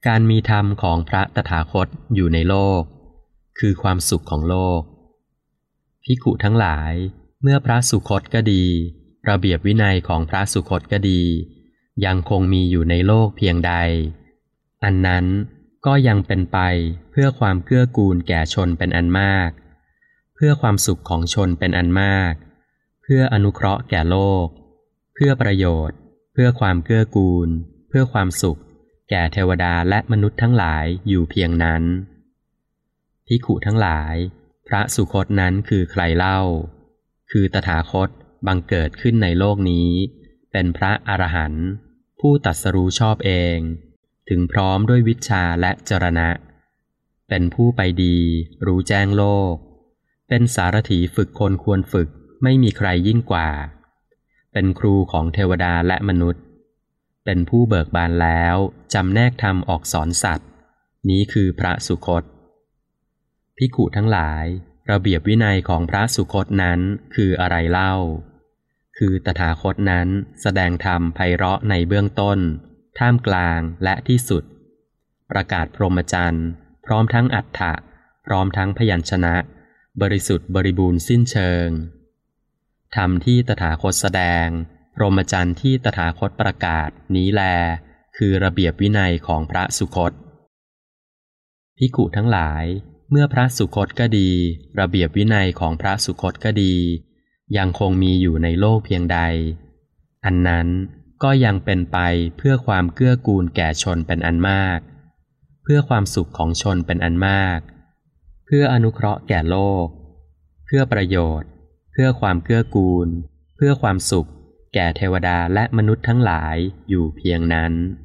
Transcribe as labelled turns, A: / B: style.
A: การมีธรรมของพระตถาคตอยู่ในโลกคือความสุขของโลกภิกขุทั้งหลายเมื่อพระสุคตก็ดีระเบียบวินัยของพระสุคตก็ดียังคงมีอยู่ในโลกเพียงใดอันนั้นก็ยังเป็นไปเพื่อความเกื้อกูลแก่ชนเป็นอันมากเพื่อความสุขของชนเป็นอันมากเพื่ออนุเคราะห์แก่โลกเพื่อประโยชน์เพื่อความเกื้อกูลเพื่อความสุขแก่เทวดาและมนุษย์ทั้งหลายอยู่เพียงนั้นภิกขุทั้งหลายพระสุคตนั้นคือใครเล่าคือตถาคตบังเกิดขึ้นในโลกนี้เป็นพระอรหันต์ผู้ตรัสรู้ชอบเองถึงพร้อมด้วยวิชชาและจรณะเป็นผู้ไปดีรู้แจ้งโลกเป็นสารถีฝึกคนควรฝึกไม่มีใครยิ่งกว่าเป็นครูของเทวดาและมนุษย์เป็นผู้เบิกบานแล้วจำแนกธรรมออกสอนสัตว์นี้คือพระสุคตภิกขุทั้งหลายระเบียบวินัยของพระสุคตนั้นคืออะไรเล่าคือตถาคตนั้นแสดงธรรมไพเราะในเบื้องต้นท่ามกลางและที่สุดประกาศพรหมจรรย์พร้อมทั้งอรรถะพร้อมทั้งพยัญชนะบริสุทธิ์บริบูรณ์สิ้นเชิงธรรมที่ตถาคตแสดงพรหมจรรย์ที่ตถาคตประกาศนี้แลคือระเบียบวินัยของพระสุคตภิกขุทั้งหลายเมื่อพระสุคตก็ดีระเบียบวินัยของพระสุคตก็ดียังคงมีอยู่ในโลกเพียงใดอันนั้นก็ยังเป็นไปเพื่อความเกื้อกูลแก่ชนเป็นอันมากเพื่อความสุขของชนเป็นอันมากเพื่ออนุเคราะห์แก่โลกเพื่อประโยชน์เพื่อความเกื้อกูลเพื่อความสุขแก่เทวดาและมนุษย์ทั้งหลายอยู่เพียงนั้น